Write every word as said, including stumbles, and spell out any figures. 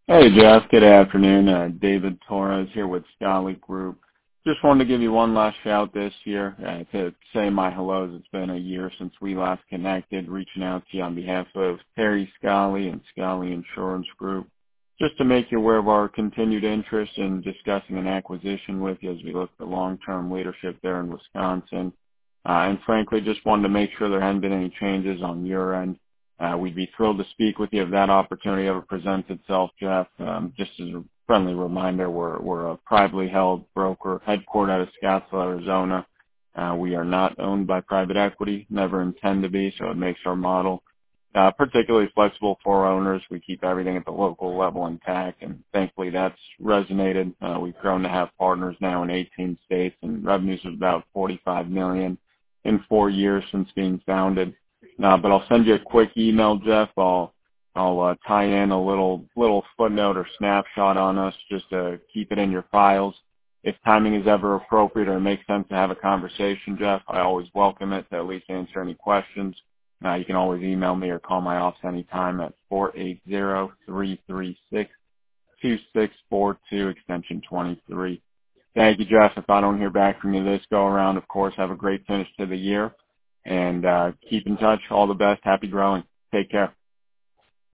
Hey, Jeff. Good afternoon. Uh, David Torres here with Scally Group. Just wanted to give you one last shout this year uh, to say my hellos. It's been a year since we last connected, reaching out to you on behalf of Terry Scally and Scally Insurance Group, just to make you aware of our continued interest in discussing an acquisition with you as we look for long-term leadership there in Wisconsin. Uh, and frankly, just wanted to make sure there hadn't been any changes on your end. Uh, we'd be thrilled to speak with you if that opportunity ever presents itself, Jeff. Um, just as a friendly reminder, we're, we're a privately held broker headquartered out of Scottsdale, Arizona. Uh, we are not owned by private equity, never intend to be, so it makes our model uh, particularly flexible for our owners. We keep everything at the local level intact, and thankfully that's resonated. Uh, we've grown to have partners now in eighteen states and revenues of about forty-five million dollars in four years since being founded. Uh, but I'll send you a quick email, Jeff. I'll I'll uh, tie in a little little footnote or snapshot on us just to keep it in your files. If timing is ever appropriate or it makes sense to have a conversation, Jeff, I always welcome it to at least answer any questions. Uh, you can always email me or call my office anytime at four eight zero, three three six, two six four two, extension twenty-three. Thank you, Jeff. If I don't hear back from you this go around, of course, have a great finish to the year. And uh, keep in touch. All the best. Happy growing. Take care.